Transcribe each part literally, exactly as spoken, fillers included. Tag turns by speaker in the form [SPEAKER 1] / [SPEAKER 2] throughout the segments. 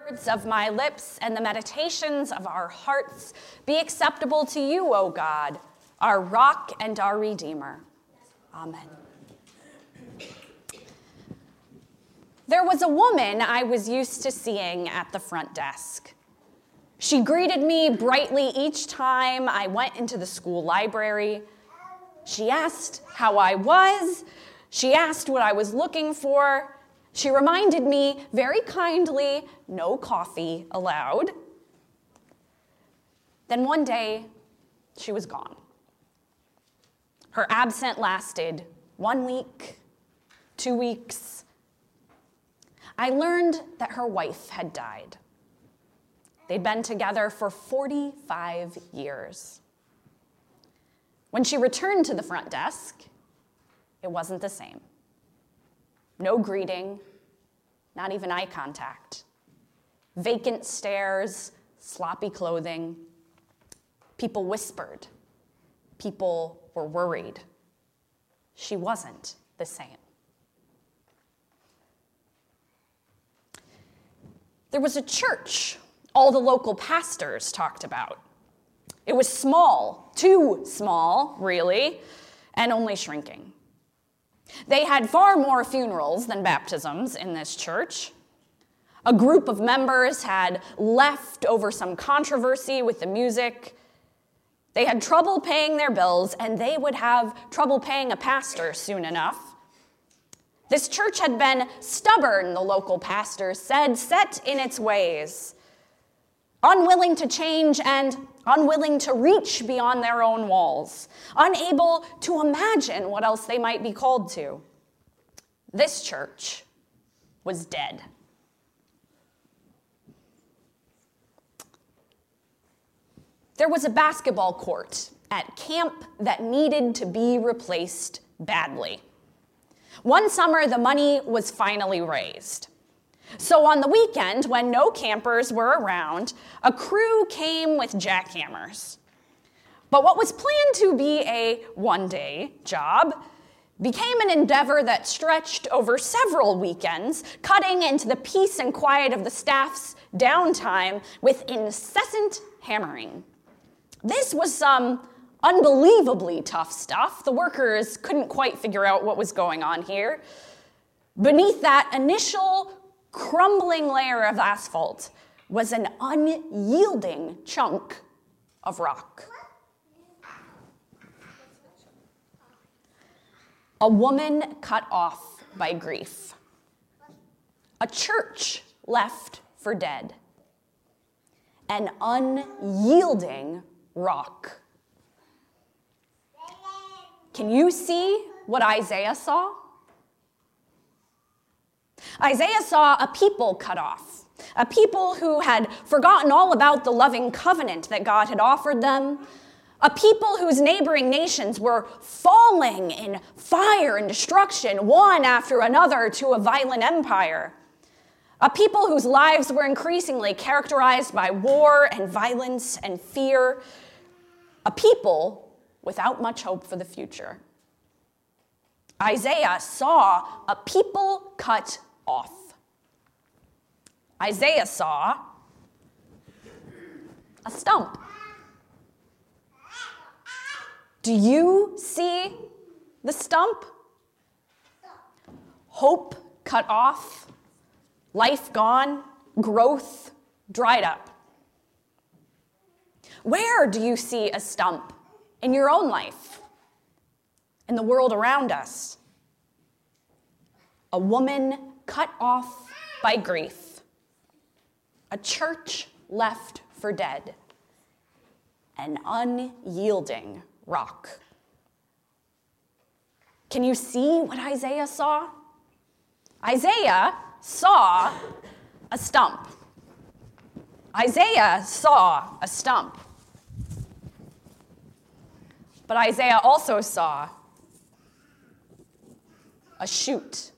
[SPEAKER 1] words of my lips and the meditations of our hearts be acceptable to you, O God, our rock and our Redeemer. Amen. There was a woman I was used to seeing at the front desk. She greeted me brightly each time I went into the school library. She asked how I was. She asked what I was looking for. She reminded me very kindly, no coffee allowed. Then one day, she was gone. Her absence lasted one week, two weeks. I learned that her wife had died. They'd been together for forty-five years. When she returned to the front desk, it wasn't the same. No greeting, not even eye contact. Vacant stares, sloppy clothing. People whispered. People were worried. She wasn't the same. There was a church all the local pastors talked about. It was small, too small, really, and only shrinking. They had far more funerals than baptisms in this church. A group of members had left over some controversy with the music. They had trouble paying their bills, and they would have trouble paying a pastor soon enough. This church had been stubborn, the local pastor said, set in its ways, unwilling to change and unwilling to reach beyond their own walls, unable to imagine what else they might be called to. This church was dead. There was a basketball court at camp that needed to be replaced badly. One summer, the money was finally raised. So on the weekend, when no campers were around, a crew came with jackhammers. But what was planned to be a one-day job became an endeavor that stretched over several weekends, cutting into the peace and quiet of the staff's downtime with incessant hammering. This was some unbelievably tough stuff. The workers couldn't quite figure out what was going on here. Beneath that initial crumbling layer of asphalt was an unyielding chunk of rock. A woman cut off by grief. A church left for dead. An unyielding rock. Can you see what Isaiah saw? Isaiah saw a people cut off, a people who had forgotten all about the loving covenant that God had offered them, a people whose neighboring nations were falling in fire and destruction, one after another, to a violent empire, a people whose lives were increasingly characterized by war and violence and fear, a people without much hope for the future. Isaiah saw a people cut off. Isaiah saw a stump. Do you see the stump? Hope cut off, life gone, growth dried up. Where do you see a stump in your own life, in the world around us? A woman cut off by grief. A church left for dead. An unyielding rock. Can you see what Isaiah saw? Isaiah saw a stump. Isaiah saw a stump. But Isaiah also saw a shoot.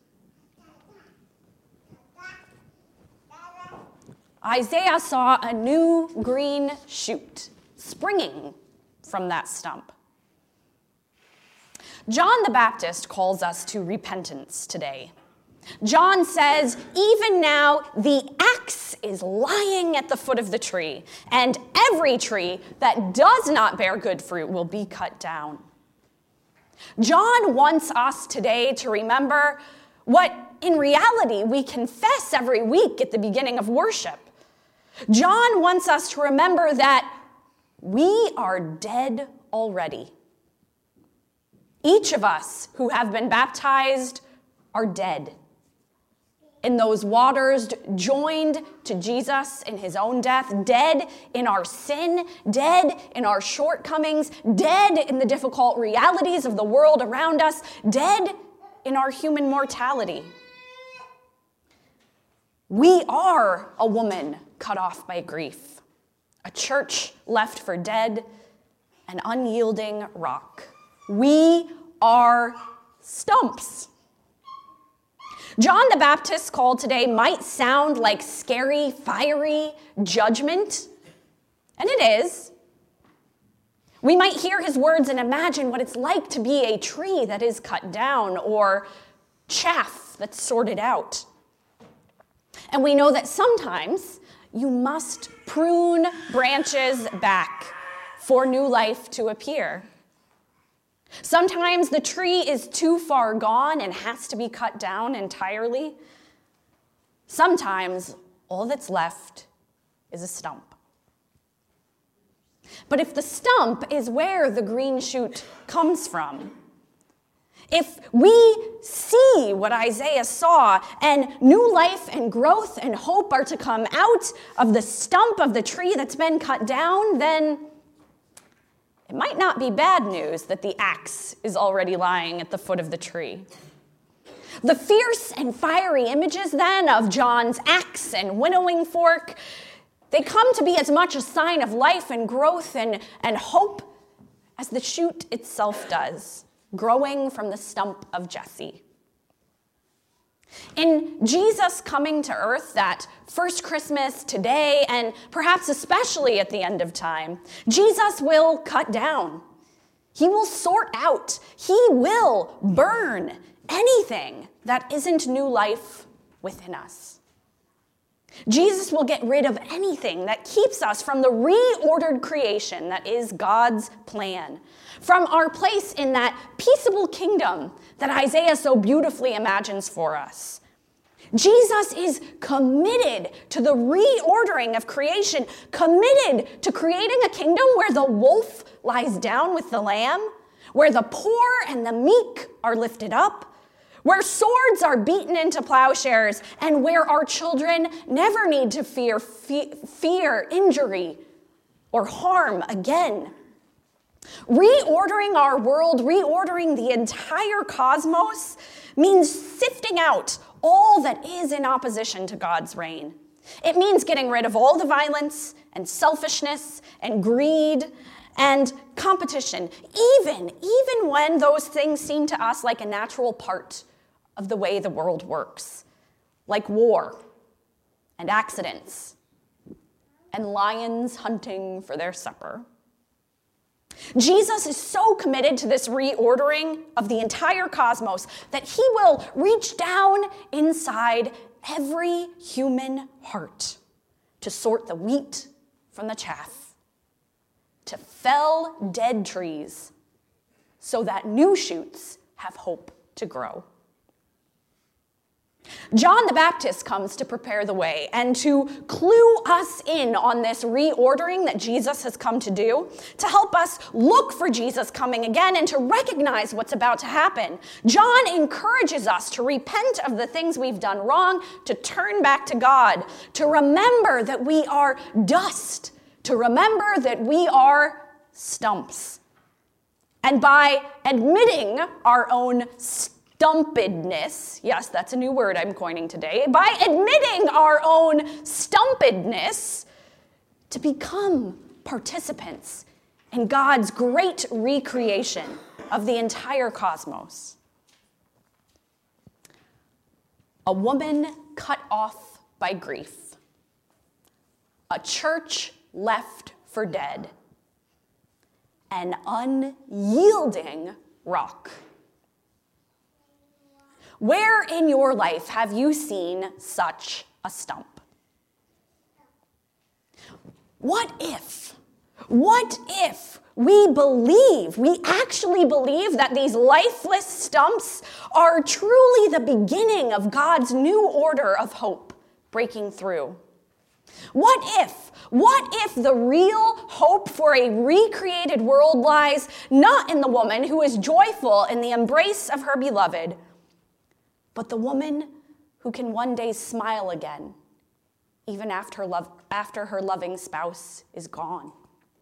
[SPEAKER 1] Isaiah saw a new green shoot springing from that stump. John the Baptist calls us to repentance today. John says, even now the axe is lying at the foot of the tree, and every tree that does not bear good fruit will be cut down. John wants us today to remember what in reality we confess every week at the beginning of worship. John wants us to remember that we are dead already. Each of us who have been baptized are dead. In those waters, joined to Jesus in his own death, dead in our sin, dead in our shortcomings, dead in the difficult realities of the world around us, dead in our human mortality. We are a woman cut off by grief, a church left for dead, an unyielding rock. We are stumps. John the Baptist's call today might sound like scary, fiery judgment, and it is. We might hear his words and imagine what it's like to be a tree that is cut down or chaff that's sorted out. And we know that sometimes you must prune branches back for new life to appear. Sometimes the tree is too far gone and has to be cut down entirely. Sometimes all that's left is a stump. But if the stump is where the green shoot comes from, if we see what Isaiah saw and new life and growth and hope are to come out of the stump of the tree that's been cut down, then it might not be bad news that the axe is already lying at the foot of the tree. The fierce and fiery images then of John's axe and winnowing fork, they come to be as much a sign of life and growth and, and hope as the shoot itself does, growing from the stump of Jesse. In Jesus coming to earth that first Christmas today, and perhaps especially at the end of time, Jesus will cut down. He will sort out. He will burn anything that isn't new life within us. Jesus will get rid of anything that keeps us from the reordered creation that is God's plan, from our place in that peaceable kingdom that Isaiah so beautifully imagines for us. Jesus is committed to the reordering of creation, committed to creating a kingdom where the wolf lies down with the lamb, where the poor and the meek are lifted up, where swords are beaten into plowshares, and where our children never need to fear fe- fear injury or harm again. Reordering our world, reordering the entire cosmos, means sifting out all that is in opposition to God's reign. It means getting rid of all the violence and selfishness and greed and competition, even, even when those things seem to us like a natural part of the way the world works, like war and accidents and lions hunting for their supper. Jesus is so committed to this reordering of the entire cosmos that he will reach down inside every human heart to sort the wheat from the chaff, to fell dead trees so that new shoots have hope to grow. John the Baptist comes to prepare the way and to clue us in on this reordering that Jesus has come to do, to help us look for Jesus coming again and to recognize what's about to happen. John encourages us to repent of the things we've done wrong, to turn back to God, to remember that we are dust, to remember that we are stumps. And by admitting our own stumpedness, yes, that's a new word I'm coining today, by admitting our own stumpedness, to become participants in God's great recreation of the entire cosmos. A woman cut off by grief. A church left for dead. An unyielding rock. Where in your life have you seen such a stump? What if, what if we believe, we actually believe that these lifeless stumps are truly the beginning of God's new order of hope breaking through? What if, what if the real hope for a recreated world lies not in the woman who is joyful in the embrace of her beloved, but the woman who can one day smile again, even after, love, after her loving spouse is gone?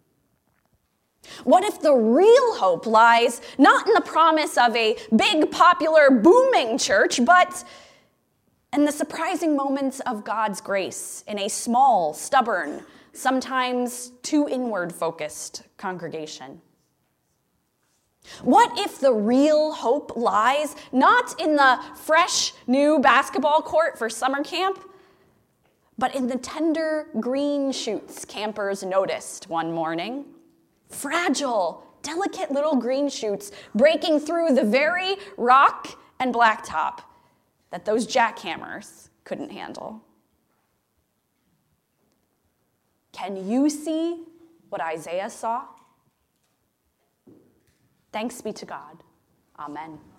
[SPEAKER 1] What if the real hope lies not in the promise of a big, popular, booming church, but in the surprising moments of God's grace in a small, stubborn, sometimes too inward-focused congregation? What if the real hope lies not in the fresh, new basketball court for summer camp, but in the tender green shoots campers noticed one morning? Fragile, delicate little green shoots breaking through the very rock and blacktop that those jackhammers couldn't handle. Can you see what Isaiah saw? Thanks be to God. Amen.